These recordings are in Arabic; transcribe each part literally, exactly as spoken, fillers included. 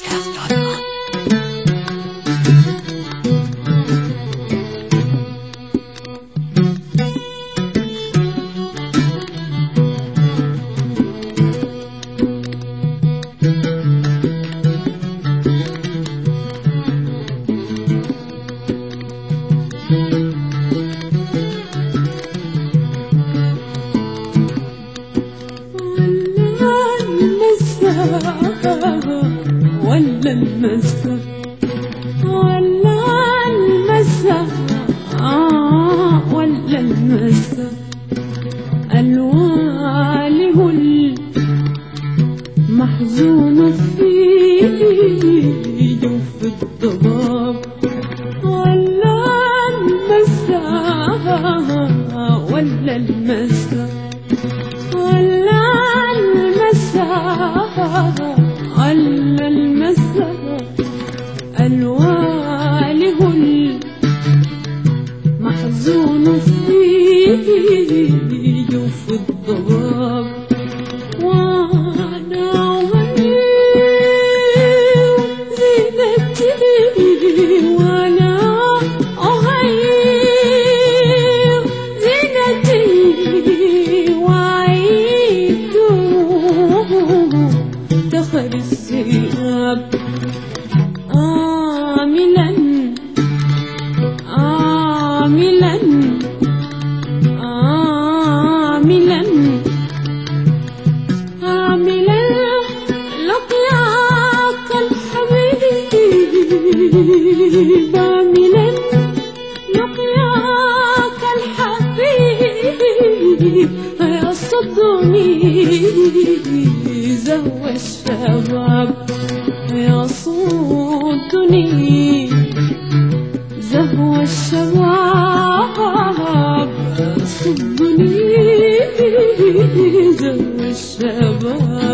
Cast dot com. ولا المسا ولا المسا آه ولا المسا الواله المحزون فيه جوف الضباب ولا المسا ولا المسا ولا المسا ولا المسا الواله المحزون فيه جوف الضباب وانا اهيب زينتي وانا اهيب زينتي وعيد دخل السياب عاملا عاملا عاملا عاملا لقياك الحبيب عاملا لقياك الحبيب يصدني زهو الشباب يصدني زهو الشباب يصدني زهو الشباب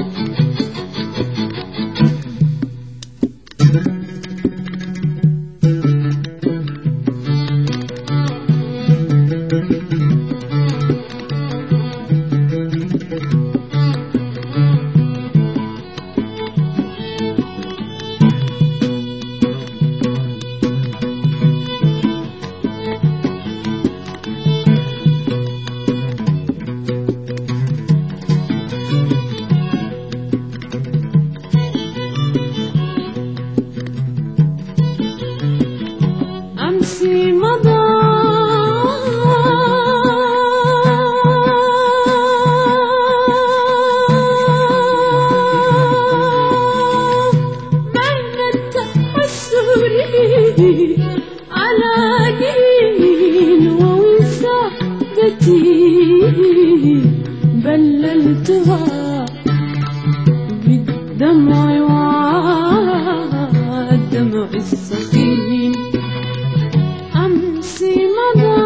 أمسي مضى بين التحسر على دين ووسادتي بللتها بالدمع والدمع السخين أمسي مضى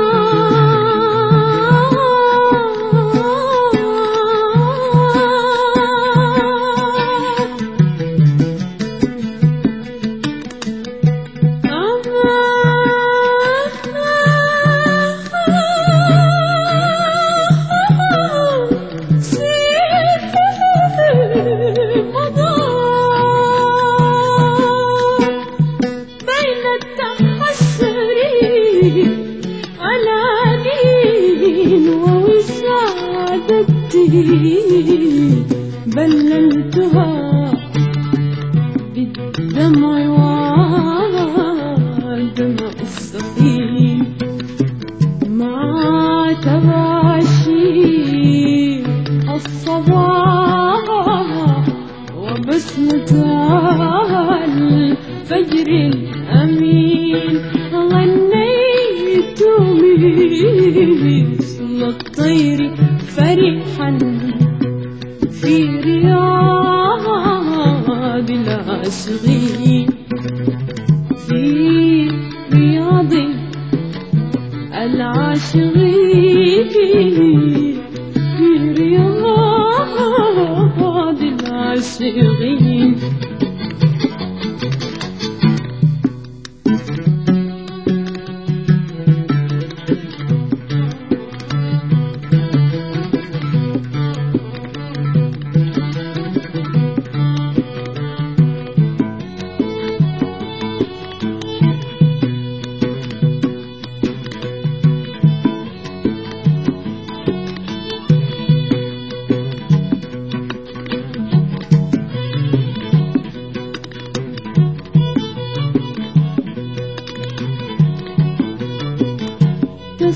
بين التحسر على دين ووسادتي بللتها بالدمع والدمع السخين مع تباشير الصباح وبسمة الفجر الأمين غنيت مثل الطير فرحا في رياض العاشقين في رياض العاشقين في رياض العاشقين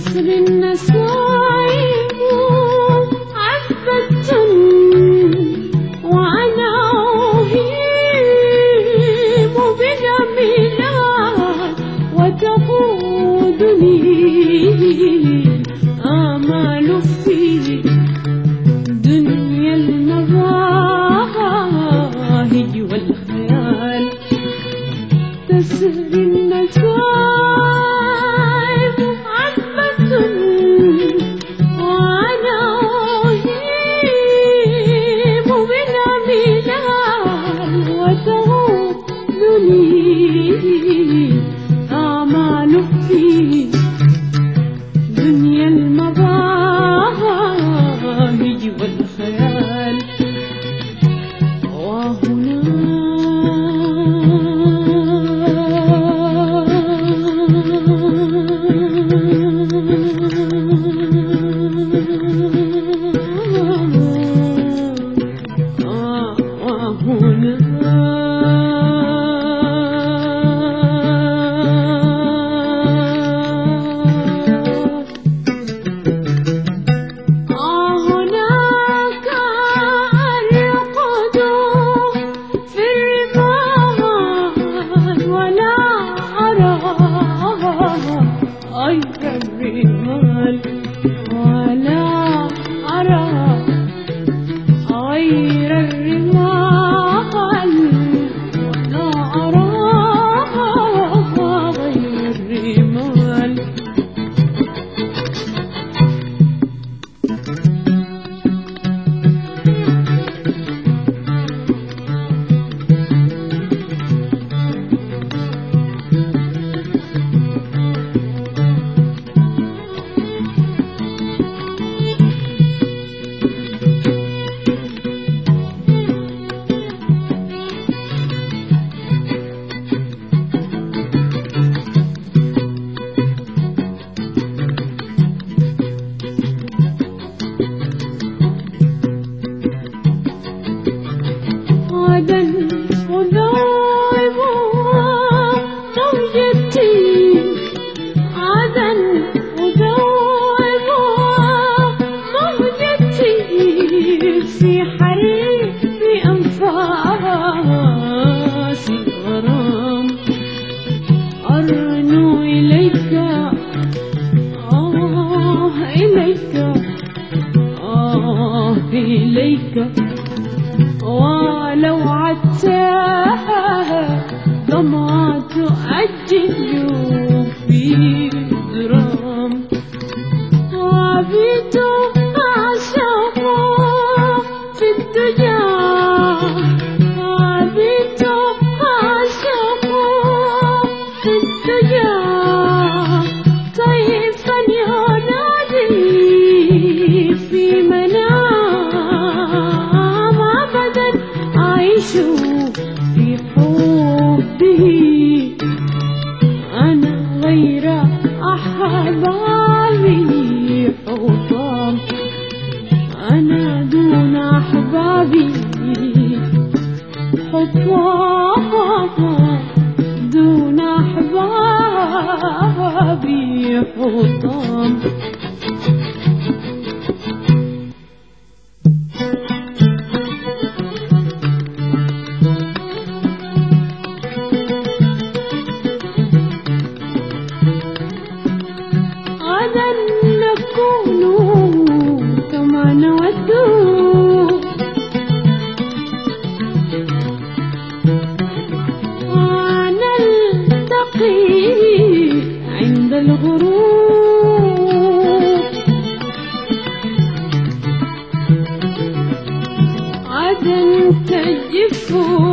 تسري النسائم عذبة وأنا أهيم بلا ميلاد وتقودني آمال في دنيا المباهج والخيال تسري النسائم عذبة وأنا أهيم بلا ميلاد وتغضني آمال في دنيا المباهج والخيال وهنا إليك ولو عدتها ضمعت أجل في درام وبيت أعشق في الدجى وبيت أعشق في الدجى طيفا ينادي في منام أبدا أعيش في حبه أنا غير أحبابي حطام أنا دون أحبابي حطام دون أحبابي حطام غدا نكون كما نود ونلتقي عند الغروب غدا تجف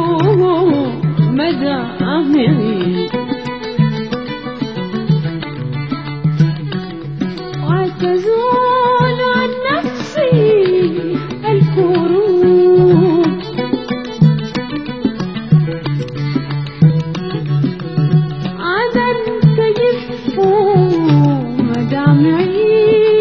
مدامعي وتزول عن نفسي الكروب غدا تجف مدامعي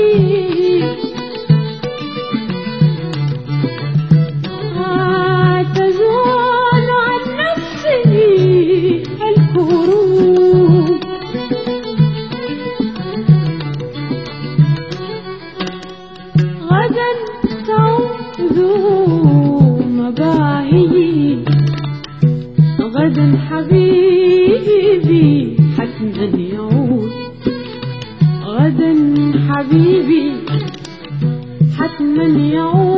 وتزول عن نفسي الكروب غدا تعود مباهي، غدا حبيبي حتما يعود، غدا حبيبي حتما يعود.